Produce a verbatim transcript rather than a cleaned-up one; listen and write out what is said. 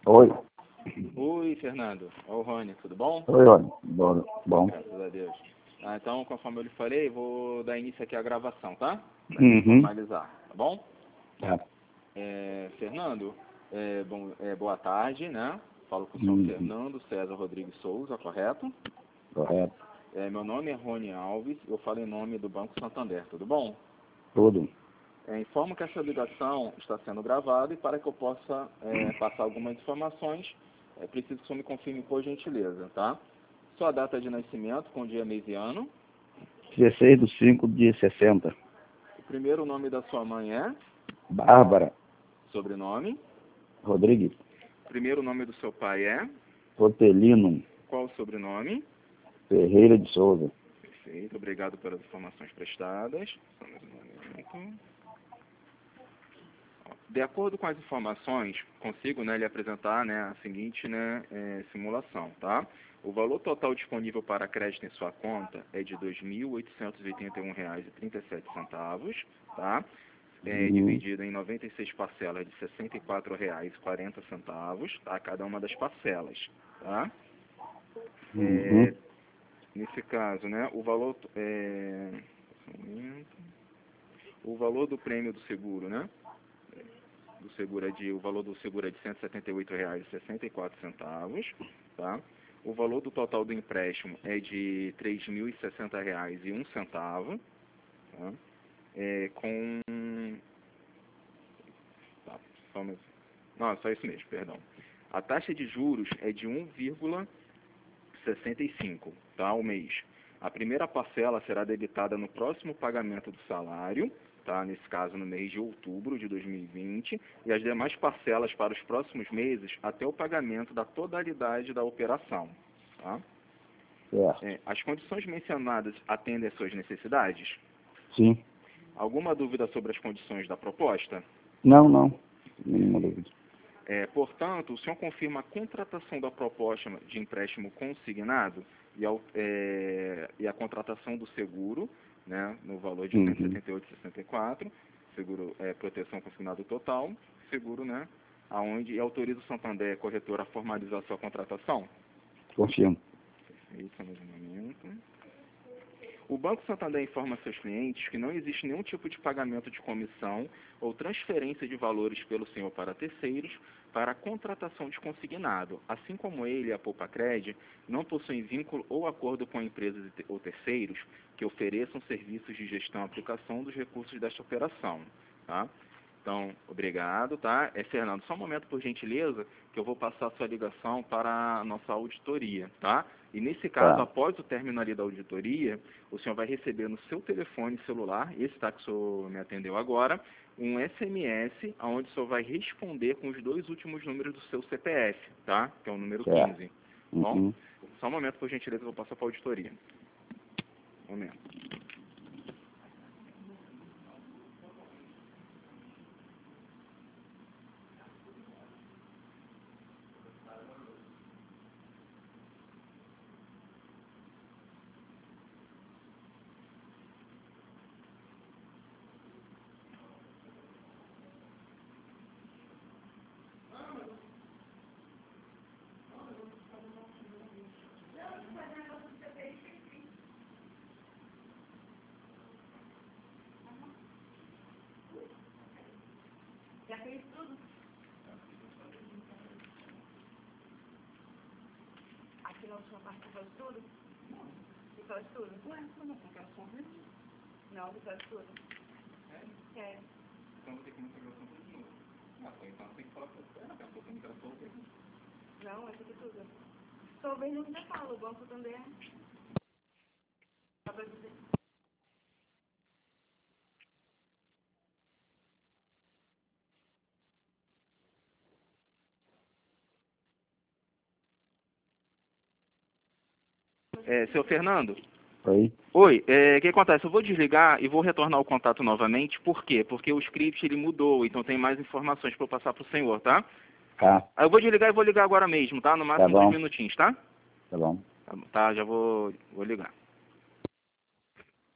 Oi. Oi, Fernando. É o Rony, tudo bom? Oi, Rony. Bom. Bom. Graças a Deus. Ah, então, conforme eu lhe falei, vou dar início aqui à gravação, tá? Pra Uhum. gente formalizar, tá bom? Tá. É, Fernando, é, bom, é, boa tarde, né? Falo com o senhor Uhum. Fernando César Rodrigues Souza, correto? Correto. É, meu nome é Rony Alves, eu falo em nome do Banco Santander, tudo bom? Tudo. É, informo que essa ligação está sendo gravada e para que eu possa é, passar algumas informações, é preciso que o senhor me confirme por gentileza, tá? Sua data de nascimento, com dia, mês e ano. dezesseis de cinco de sessenta. O primeiro nome da sua mãe é? Bárbara Sobrenome. Rodrigues. O primeiro nome do seu pai é? Rotelino Qual o sobrenome? Ferreira de Souza. Perfeito, obrigado pelas informações prestadas. Só mais um momento. De acordo com as informações, consigo, né, lhe apresentar, né, a seguinte, né, é, simulação, tá? O valor total disponível para crédito em sua conta é de dois mil oitocentos e oitenta e um reais e trinta e sete centavos, tá? É, Uhum. dividido em noventa e seis parcelas de sessenta e quatro reais e quarenta centavos, tá? Cada uma das parcelas, tá? Uhum. É, nesse caso, né, o valor, é, só um momento. O valor do prêmio do seguro, né? Do seguro é de, o valor do seguro é de cento e setenta e oito reais e sessenta e quatro centavos, tá? O valor do total do empréstimo é de três mil e sessenta reais e um centavo, tá? É, com... Tá, só mais... Não, só isso mesmo, perdão. A taxa de juros é de um vírgula sessenta e cinco, tá, ao mês. A primeira parcela será debitada no próximo pagamento do salário, tá, nesse caso no mês de outubro de dois mil e vinte, e as demais parcelas para os próximos meses até o pagamento da totalidade da operação, tá? Certo. É, as condições mencionadas atendem às suas necessidades? Sim. Alguma dúvida sobre as condições da proposta? Não, não. Nenhuma dúvida. É, portanto, o senhor confirma a contratação da proposta de empréstimo consignado e, ao, é, e a contratação do seguro, né, no valor de cento e Uhum. setenta e oito reais e sessenta e quatro centavos, seguro é, proteção consignado total, seguro, né, aonde autoriza o Santander corretor a formalizar sua contratação? Confirmo. Perfeito, só mais um momento. O Banco Santander informa seus clientes que não existe nenhum tipo de pagamento de comissão ou transferência de valores pelo senhor para terceiros para a contratação de consignado. Assim como ele e a Poupacred não possuem vínculo ou acordo com empresas ou terceiros que ofereçam serviços de gestão e aplicação dos recursos desta operação, tá? Então, obrigado, tá? É, Fernando, só um momento, por gentileza, que eu vou passar a sua ligação para a nossa auditoria, tá? E nesse caso, Tá. após o término ali da auditoria, o senhor vai receber no seu telefone celular, esse tá que o senhor me atendeu agora, um S M S, onde o senhor vai responder com os dois últimos números do seu C P F, tá? Que é o número Certo. quinze. Bom, Uhum. só um momento, por gentileza, eu vou passar para a auditoria. Um momento. Já fez tudo? Aqui na última parte você faz tudo? Você faz tudo? Ué, como não quero sorrir? Não, você faz tudo. É? É. Então vou ter que começar a gravação tudo de novo. Ah, então tem que falar com você, né? Porque eu tenho que aqui. Não, essa aqui é tudo. Talvez não você fala, o banco também é. Só pra dizer. É, seu Fernando? Oi. Oi, é, o que acontece? Eu vou desligar e vou retornar o contato novamente. Por quê? Porque o script ele mudou, então tem mais informações para eu passar para o senhor, tá? Tá. Aí eu vou desligar e vou ligar agora mesmo, tá? No Tá máximo dois bom. minutinhos, tá? Tá bom. Tá, bom, tá, já vou, vou ligar.